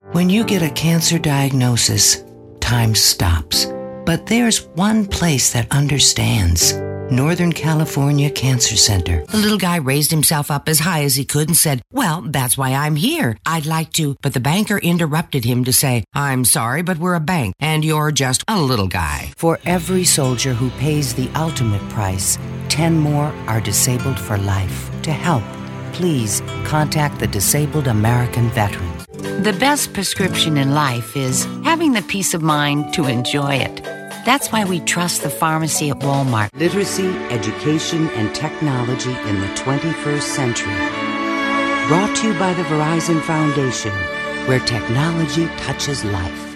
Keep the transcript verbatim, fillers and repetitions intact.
When you get a cancer diagnosis, time stops. But there's one place that understands. Northern California Cancer Center. The little guy raised himself up as high as he could and said, well, that's why I'm here. I'd like to. But the banker interrupted him to say, I'm sorry, but we're a bank, and you're just a little guy. For every soldier who pays the ultimate price, ten more are disabled for life. To help, please contact the Disabled American Veterans. The best prescription in life is having the peace of mind to enjoy it. That's why we trust the pharmacy at Walmart. Literacy, education, and technology in the twenty-first century. Brought to you by the Verizon Foundation, where technology touches life.